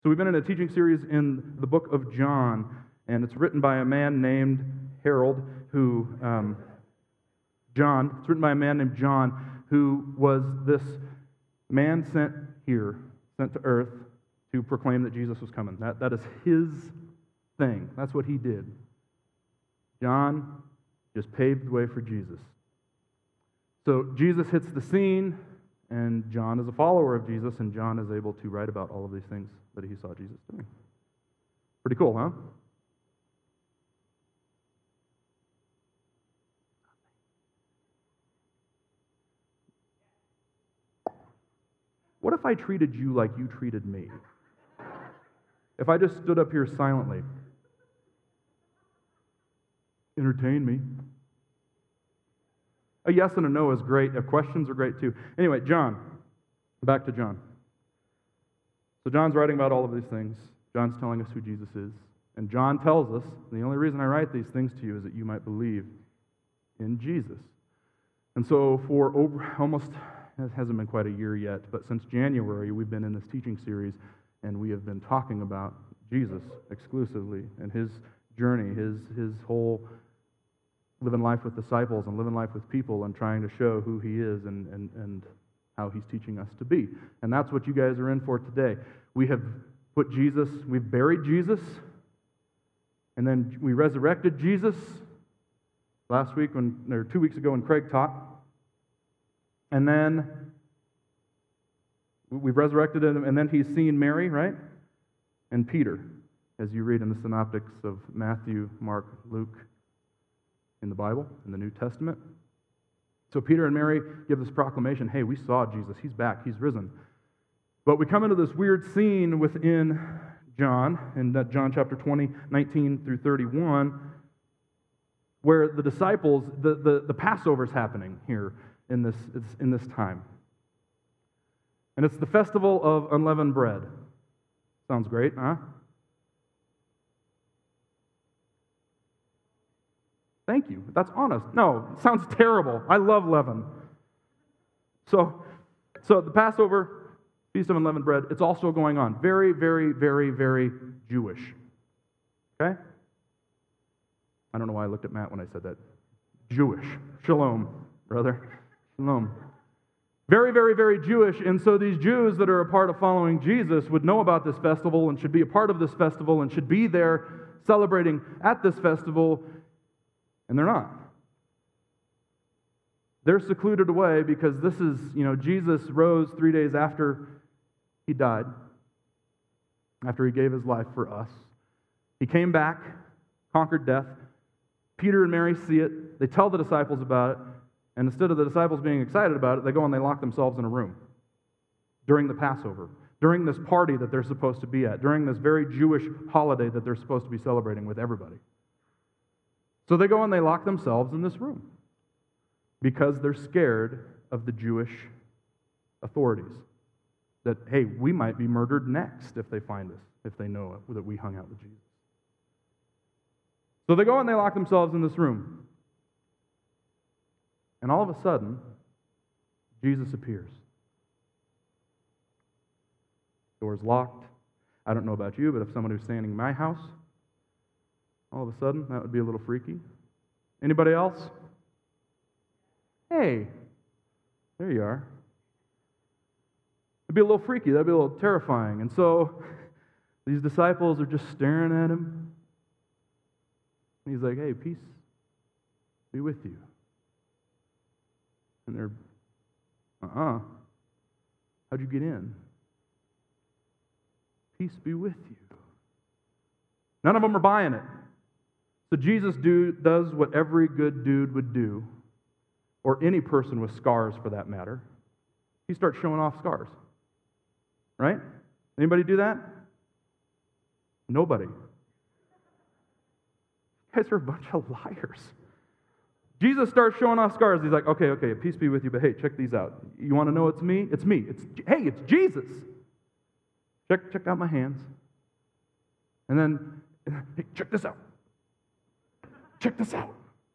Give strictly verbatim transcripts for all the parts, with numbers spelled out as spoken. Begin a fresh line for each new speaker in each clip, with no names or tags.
So we've been in a teaching series in the book of John, and it's written by a man named Harold, who, um, John, it's written by a man named John, who was this man sent here, sent to earth, to proclaim that Jesus was coming. That, that is his thing. That's what he did. John just paved the way for Jesus. So Jesus hits the scene, and John is a follower of Jesus, and John is able to write about all of these things that he saw Jesus doing. Pretty cool, huh? What if I treated you like you treated me? If I just stood up here silently, entertain me. A yes and a no is great. A questions are great too. Anyway, John. Back to John. So John's writing about all of these things. John's telling us who Jesus is. And John tells us, the only reason I write these things to you is that you might believe in Jesus. And so for over almost, it hasn't been quite a year yet, but since January, we've been in this teaching series, and we have been talking about Jesus exclusively and his journey, his, his whole living life with disciples and living life with people and trying to show who he is and, and, and how he's teaching us to be. And that's what you guys are in for today. We have put Jesus, we've buried Jesus, and then we resurrected Jesus last week, when, or two weeks ago when Craig taught. And then we've resurrected him, and then he's seen Mary, right? And Peter, as you read in the synoptics of Matthew, Mark, Luke, in the Bible, in the New Testament. So Peter and Mary give this proclamation, hey, we saw Jesus, he's back, he's risen. But we come into this weird scene within John, in John chapter twenty, nineteen through thirty-one, where the disciples, the, the, the Passover is happening here in this, in this time. And it's the festival of unleavened bread. Sounds great, huh? Thank you. That's honest. No, it sounds terrible. I love leaven. So, so the Passover, Feast of Unleavened Bread, it's also going on. Very, very, very, very Jewish. Okay? I don't know why I looked at Matt when I said that. Jewish. Shalom, brother. Shalom. Very, very, very Jewish. And so these Jews that are a part of following Jesus would know about this festival and should be a part of this festival and should be there celebrating at this festival. And they're not. They're secluded away because this is, you know, Jesus rose three days after he died, after he gave his life for us. He came back, conquered death. Peter and Mary see it. They tell the disciples about it. And instead of the disciples being excited about it, they go and they lock themselves in a room during the Passover, during this party that they're supposed to be at, during this very Jewish holiday that they're supposed to be celebrating with everybody. So they go and they lock themselves in this room because they're scared of the Jewish authorities. That, hey, we might be murdered next if they find us, if they know that we hung out with Jesus. So they go and they lock themselves in this room. And all of a sudden, Jesus appears. Door's locked. I don't know about you, but if someone who's standing in my house, all of a sudden, that would be a little freaky. Anybody else? Hey, there you are. It'd be a little freaky. That'd be a little terrifying. And so these disciples are just staring at him. And he's like, hey, peace be with you. And they're, uh-uh. How'd you get in? Peace be with you. None of them are buying it. So Jesus do, does what every good dude would do, or any person with scars for that matter. He starts showing off scars. Right? Anybody do that? Nobody. You guys are a bunch of liars. Jesus starts showing off scars. He's like, okay, okay, peace be with you, but hey, check these out. You want to know it's me? It's me. It's Hey, it's Jesus. Check, check out my hands. And then, hey, check this out. Check this out.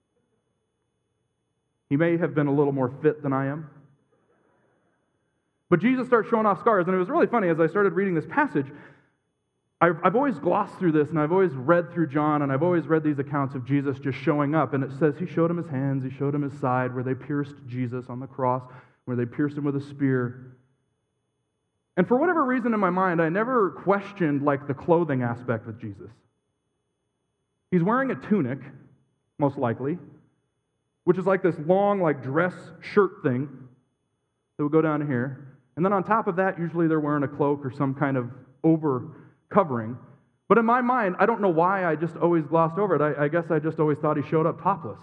He may have been a little more fit than I am. But Jesus starts showing off scars, and it was really funny as I started reading this passage. I've, I've always glossed through this, and I've always read through John, and I've always read these accounts of Jesus just showing up. And it says he showed him his hands, he showed him his side, where they pierced Jesus on the cross, where they pierced him with a spear. And for whatever reason in my mind, I never questioned like the clothing aspect with Jesus. He's wearing a tunic, most likely, which is like this long, like dress shirt thing that would go down here. And then on top of that, usually they're wearing a cloak or some kind of over covering. But in my mind, I don't know why I just always glossed over it. I, I guess I just always thought he showed up topless.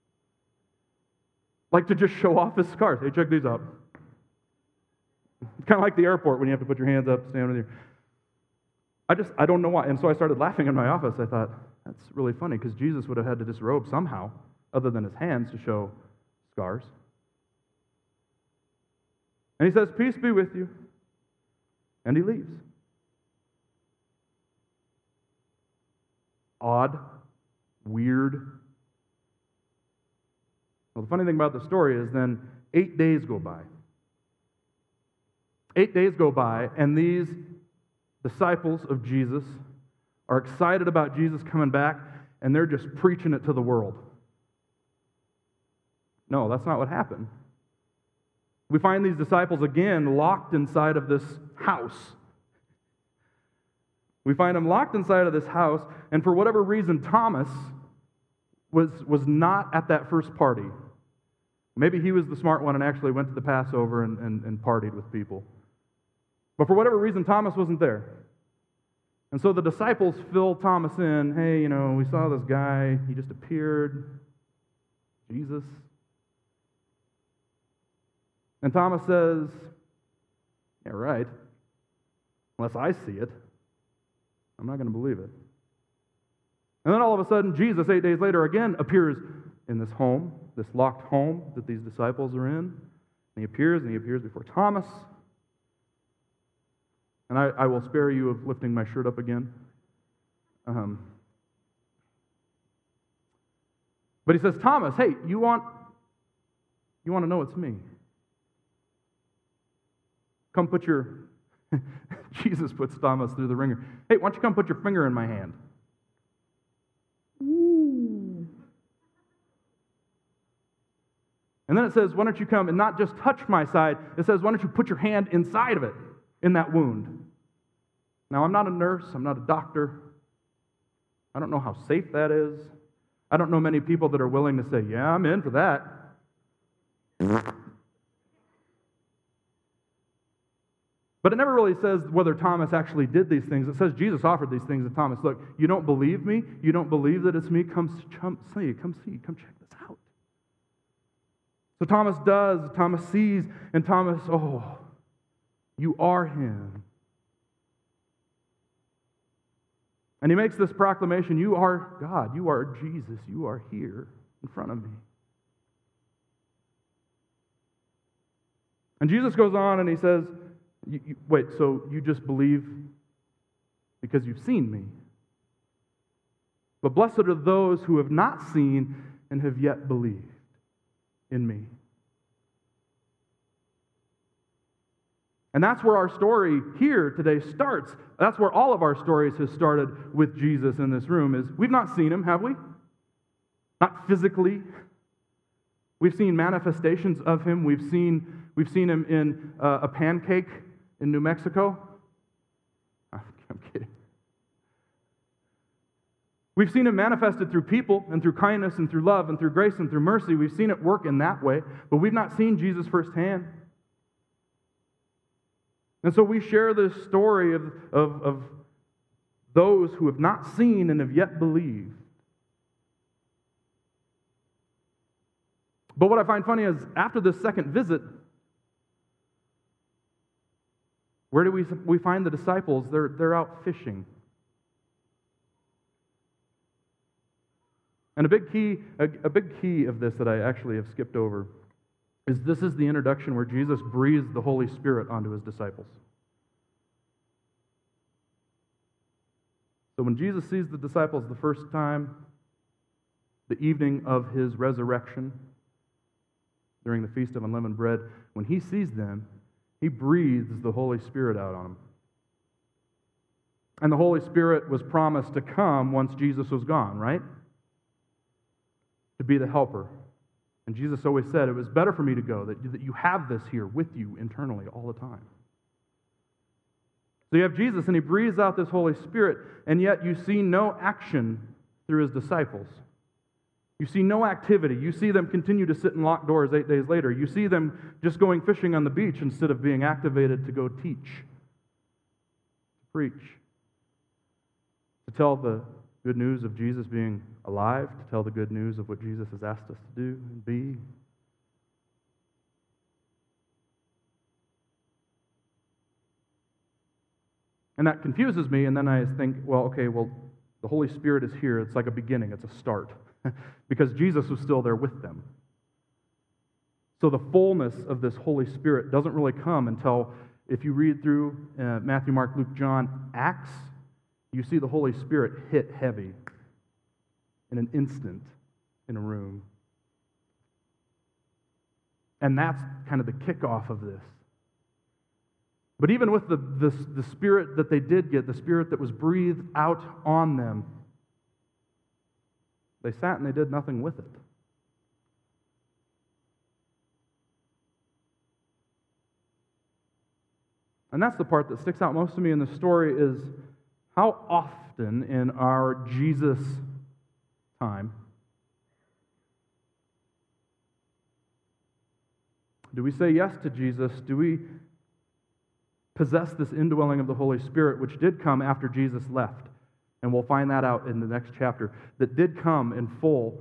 Like to just show off his scars. Hey, check these out. It's kind of like the airport when you have to put your hands up, stand with your... I just, I don't know why. And so I started laughing in my office. I thought, that's really funny, because Jesus would have had to disrobe somehow, other than his hands to show scars. And he says, peace be with you. And he leaves. Odd, weird. Well, the funny thing about the story is then eight days go by. Eight days go by, and these disciples of Jesus are excited about Jesus coming back, and they're just preaching it to the world. No, that's not what happened. We find these disciples again locked inside of this house. We find them locked inside of this house, and for whatever reason, Thomas was, was not at that first party. Maybe he was the smart one and actually went to the Passover and, and, and partied with people. But for whatever reason, Thomas wasn't there. And so the disciples fill Thomas in. Hey, you know, we saw this guy. He just appeared. Jesus. And Thomas says, yeah, right. Unless I see it, I'm not going to believe it. And then all of a sudden, Jesus, eight days later, again appears in this home, this locked home that these disciples are in. And he appears, and he appears before Thomas. And I, I will spare you of lifting my shirt up again. Um, but he says, Thomas, hey, you want, you want to know it's me? Come put your... Jesus puts Thomas through the ringer. Hey, why don't you come put your finger in my hand? Ooh. And then it says, why don't you come and not just touch my side? It says, why don't you put your hand inside of it, in that wound? Now, I'm not a nurse. I'm not a doctor. I don't know how safe that is. I don't know many people that are willing to say, yeah, I'm in for that. But it never really says whether Thomas actually did these things. It says Jesus offered these things to Thomas. Look, you don't believe me? You don't believe that it's me? Come, come see, come see, come check this out. So Thomas does. Thomas sees, and Thomas, oh, you are him. And he makes this proclamation, you are God, you are Jesus, you are here in front of me. And Jesus goes on and he says, you, you, wait, so you just believe because you've seen me? But blessed are those who have not seen and have yet believed in me. And that's where our story here today starts. That's where all of our stories have started with Jesus in this room, is we've not seen him, have we? Not physically. We've seen manifestations of him. We've seen, we've seen him in uh, a pancake in New Mexico. I'm kidding. We've seen him manifested through people and through kindness and through love and through grace and through mercy. We've seen it work in that way, but we've not seen Jesus firsthand. And so we share this story of, of, of those who have not seen and have yet believed. But what I find funny is after this second visit, where do we, we find the disciples? They're, they're out fishing. And a big key, a, a big key of this that I actually have skipped over is this is the introduction where Jesus breathes the Holy Spirit onto his disciples. So when Jesus sees the disciples the first time, the evening of his resurrection, during the Feast of Unleavened Bread, when he sees them, he breathes the Holy Spirit out on them. And the Holy Spirit was promised to come once Jesus was gone, right? To be the helper. And Jesus always said, it was better for me to go, that, that you have this here with you internally all the time. So you have Jesus, and he breathes out this Holy Spirit, and yet you see no action through his disciples. You see no activity. You see them continue to sit in locked doors eight days later. You see them just going fishing on the beach instead of being activated to go teach, to preach, to tell the good news of Jesus being alive, to tell the good news of what Jesus has asked us to do and be. And that confuses me, and then I think, well, okay, well, the Holy Spirit is here. It's like a beginning. It's a start. Because Jesus was still there with them. So the fullness of this Holy Spirit doesn't really come until, if you read through uh, Matthew, Mark, Luke, John, Acts, you see the Holy Spirit hit heavy in an instant in a room. And that's kind of the kickoff of this. But even with the, the, the Spirit that they did get, the Spirit that was breathed out on them, they sat and they did nothing with it. And that's the part that sticks out most to me in the story is how often in our Jesus time do we say yes to Jesus? Do we possess this indwelling of the Holy Spirit, which did come after Jesus left? And we'll find that out in the next chapter, that did come in full.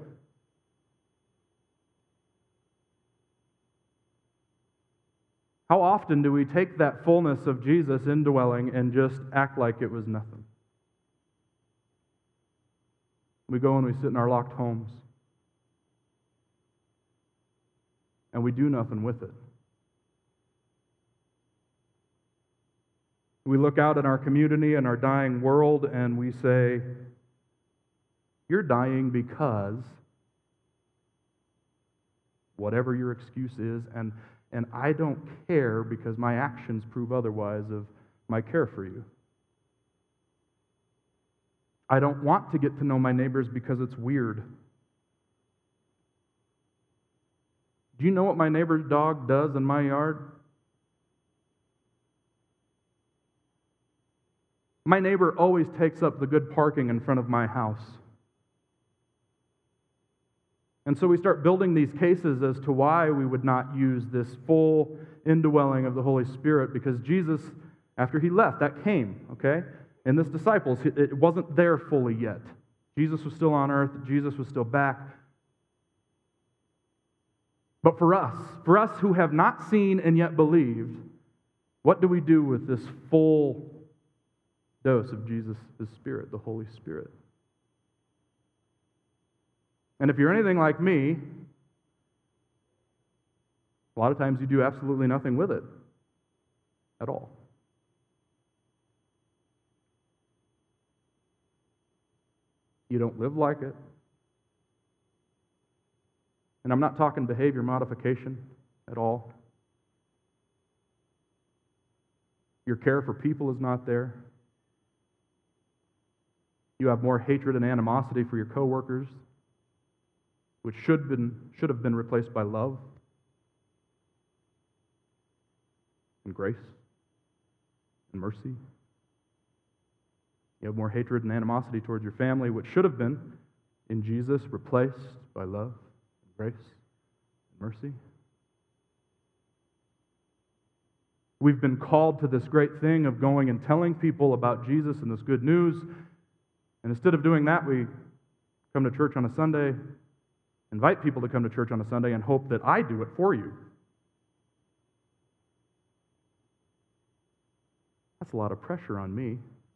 How often do we take that fullness of Jesus indwelling and just act like it was nothing? We go and we sit in our locked homes, and we do nothing with it. We look out at our community and our dying world and we say, you're dying because whatever your excuse is, and, and I don't care because my actions prove otherwise of my care for you. I don't want to get to know my neighbors because it's weird. Do you know what my neighbor's dog does in my yard? My neighbor always takes up the good parking in front of my house. And so we start building these cases as to why we would not use this full indwelling of the Holy Spirit, because Jesus, after he left, that came, okay? And this disciples, it wasn't there fully yet. Jesus was still on earth. Jesus was still back. But for us, for us who have not seen and yet believed, what do we do with this full dose of Jesus' Spirit, the Holy Spirit? And if you're anything like me, a lot of times you do absolutely nothing with it at all. You don't live like it. And I'm not talking behavior modification at all. Your care for people is not there. You have more hatred and animosity for your coworkers, which should been should have been replaced by love and grace and mercy. You have more hatred and animosity towards your family, which should have been in Jesus replaced by love, and grace, and mercy. We've been called to this great thing of going and telling people about Jesus and this good news. And instead of doing that, we come to church on a Sunday, invite people to come to church on a Sunday, and hope that I do it for you. That's a lot of pressure on me.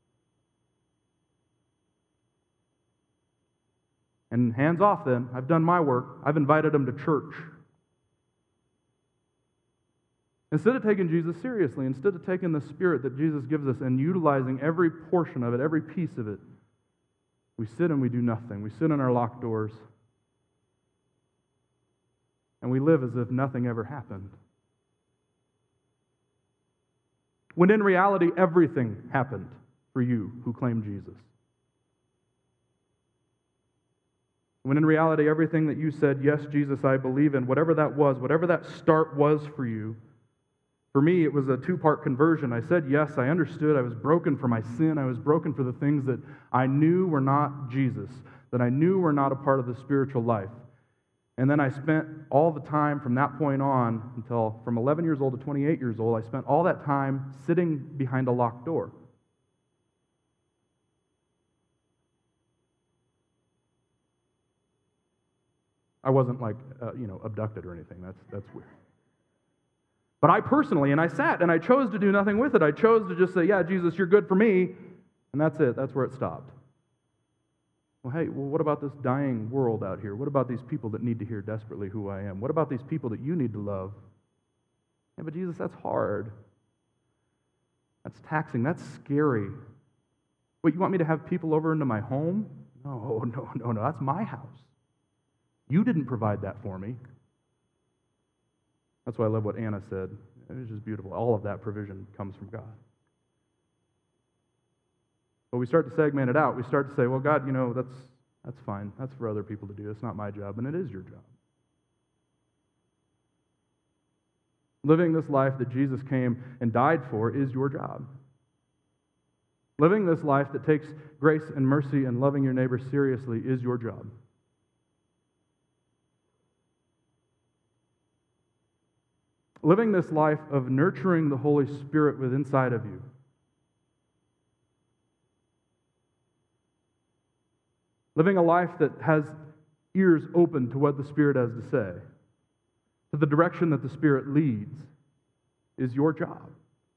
And hands off then. I've done my work. I've invited them to church. Instead of taking Jesus seriously, instead of taking the Spirit that Jesus gives us and utilizing every portion of it, every piece of it, we sit and we do nothing. We sit in our locked doors. And we live as if nothing ever happened. When in reality, everything happened for you who claim Jesus. When in reality, everything that you said, yes, Jesus, I believe in, whatever that was, whatever that start was for you, for me, it was a two-part conversion. I said yes, I understood. I was broken for my sin. I was broken for the things that I knew were not Jesus, that I knew were not a part of the spiritual life. And then I spent all the time from that point on until from eleven years old to twenty-eight years old, I spent all that time sitting behind a locked door. I wasn't like, uh, you know, abducted or anything. That's that's weird. But I personally, and I sat and I chose to do nothing with it. I chose to just say, yeah, Jesus, you're good for me. And that's it. That's where it stopped. Well, hey, well, what about this dying world out here? What about these people that need to hear desperately who I am? What about these people that you need to love? Yeah, but Jesus, that's hard. That's taxing. That's scary. Wait, you want me to have people over into my home? No, no, no, no. That's my house. You didn't provide that for me. That's why I love what Anna said. It was just beautiful. All of that provision comes from God. But we start to segment it out. We start to say, well, God, you know, that's that's fine. That's for other people to do. It's not my job, and it is your job. Living this life that Jesus came and died for is your job. Living this life that takes grace and mercy and loving your neighbor seriously is your job. Living this life of nurturing the Holy Spirit within inside of you. Living a life that has ears open to what the Spirit has to say, to the direction that the Spirit leads, is your job.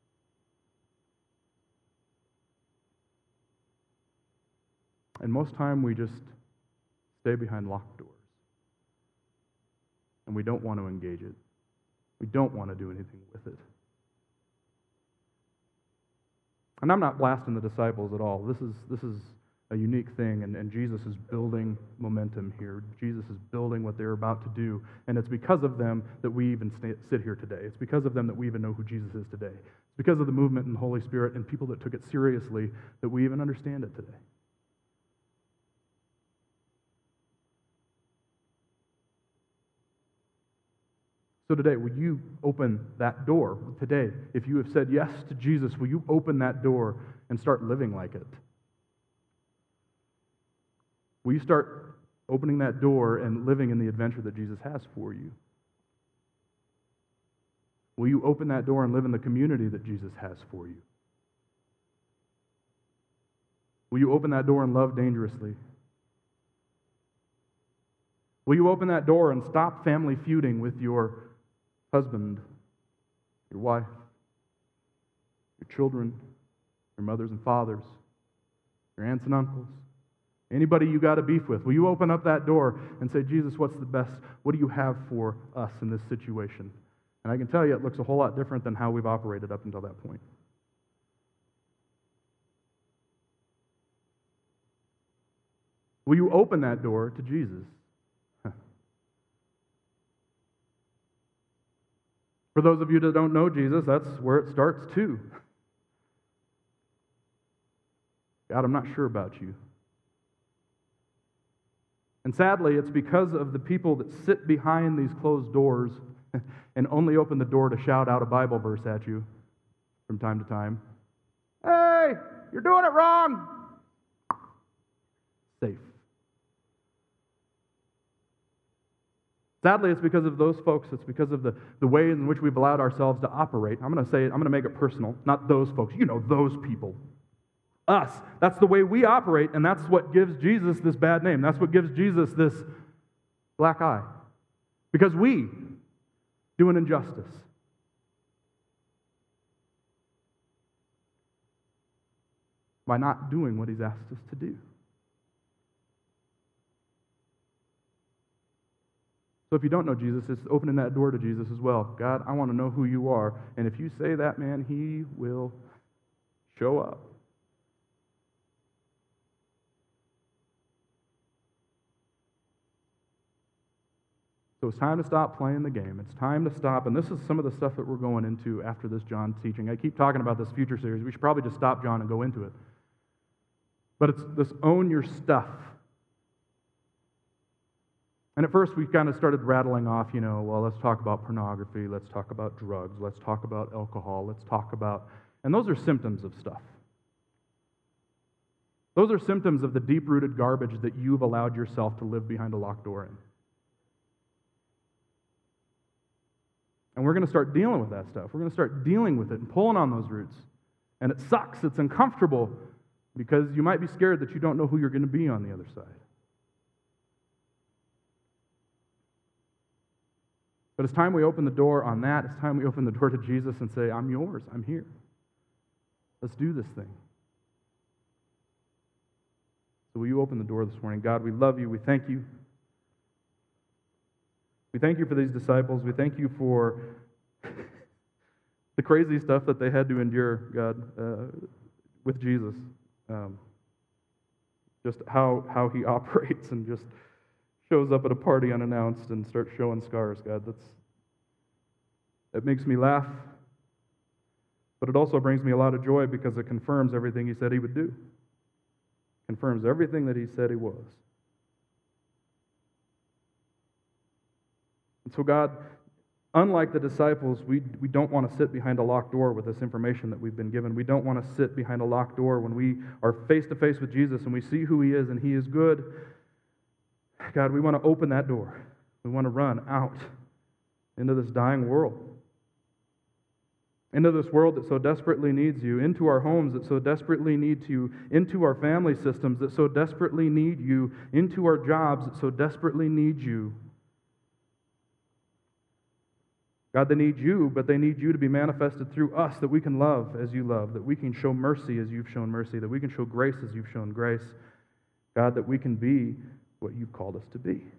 And most time we just stay behind locked doors. And we don't want to engage it. We don't want to do anything with it. And I'm not blasting the disciples at all. This is this is a unique thing, and, and Jesus is building momentum here. Jesus is building what they're about to do, and it's because of them that we even stay, sit here today. It's because of them that we even know who Jesus is today. It's because of the movement in the Holy Spirit and people that took it seriously that we even understand it today. So today, will you open that door? Today, if you have said yes to Jesus, will you open that door and start living like it? Will you start opening that door and living in the adventure that Jesus has for you? Will you open that door and live in the community that Jesus has for you? Will you open that door and love dangerously? Will you open that door and stop family feuding with your husband, your wife, your children, your mothers and fathers, your aunts and uncles, anybody you got a beef with? Will you open up that door and say, Jesus, what's the best? What do you have for us in this situation? And I can tell you it looks a whole lot different than how we've operated up until that point. Will you open that door to Jesus? For those of you that don't know Jesus, that's where it starts too. God, I'm not sure about you. And sadly, it's because of the people that sit behind these closed doors and only open the door to shout out a Bible verse at you from time to time. Hey, you're doing it wrong. Safe. Sadly, it's because of those folks. It's because of the, the ways in which we've allowed ourselves to operate. I'm going to say it, I'm going to make it personal. Not those folks. You know, those people. Us. That's the way we operate, and that's what gives Jesus this bad name. That's what gives Jesus this black eye. Because we do an injustice. By not doing what He's asked us to do. So if you don't know Jesus, it's opening that door to Jesus as well. God, I want to know who you are. And if you say that, man, He will show up. So it's time to stop playing the game. It's time to stop. And this is some of the stuff that we're going into after this John teaching. I keep talking about this future series. We should probably just stop John and go into it. But it's this own your stuff. And at first we kind of started rattling off, you know, well, let's talk about pornography, let's talk about drugs, let's talk about alcohol, let's talk about, and those are symptoms of stuff. Those are symptoms of the deep-rooted garbage that you've allowed yourself to live behind a locked door in. And we're going to start dealing with that stuff. We're going to start dealing with it and pulling on those roots. And it sucks, it's uncomfortable, because you might be scared that you don't know who you're going to be on the other side. But it's time we open the door on that. It's time we open the door to Jesus and say, I'm yours. I'm here. Let's do this thing. So will you open the door this morning? God, we love you. We thank you. We thank you for these disciples. We thank you for the crazy stuff that they had to endure, God, uh, with Jesus. Um, just how, how he operates and just shows up at a party unannounced and starts showing scars, God. That's It makes me laugh, but it also brings me a lot of joy because it confirms everything he said he would do. Confirms everything that he said he was. And so, God, unlike the disciples, we, we don't want to sit behind a locked door with this information that we've been given. We don't want to sit behind a locked door when we are face-to-face with Jesus and we see who he is and he is good. God, we want to open that door. We want to run out into this dying world. Into this world that so desperately needs you. Into our homes that so desperately need you. Into our family systems that so desperately need you. Into our jobs that so desperately need you. God, they need you, but they need you to be manifested through us, that we can love as you love, that we can show mercy as you've shown mercy, that we can show grace as you've shown grace. God, that we can be what you've called us to be.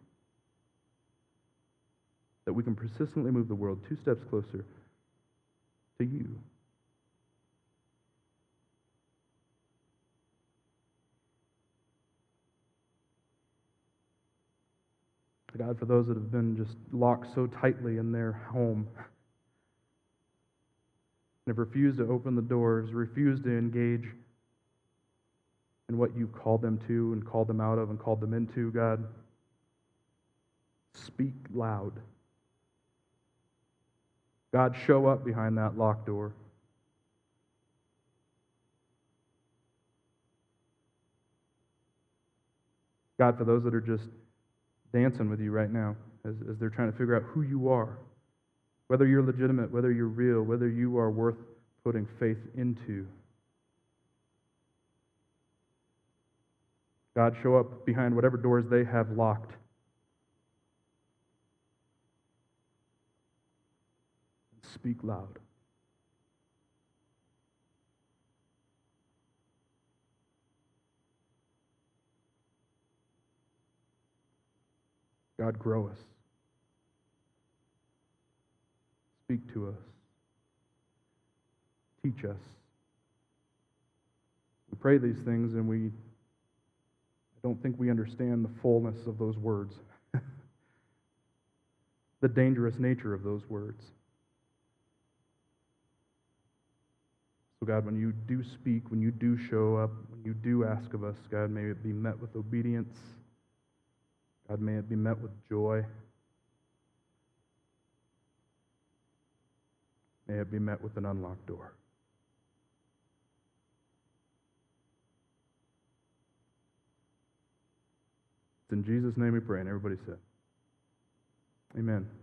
That we can persistently move the world two steps closer to you. God, for those that have been just locked so tightly in their home, and have refused to open the doors, refused to engage in what you've called them to and called them out of and called them into, God, speak loud. God, show up behind that locked door. God, for those that are just dancing with you right now, as, as they're trying to figure out who you are, whether you're legitimate, whether you're real, whether you are worth putting faith into. God, show up behind whatever doors they have locked. Speak loud. God, grow us. Speak to us. Teach us. We pray these things and we I don't think we understand the fullness of those words. The dangerous nature of those words. So God, when you do speak, when you do show up, when you do ask of us, God, may it be met with obedience. God, may it be met with joy. May it be met with an unlocked door. It's in Jesus' name we pray, and everybody said, amen.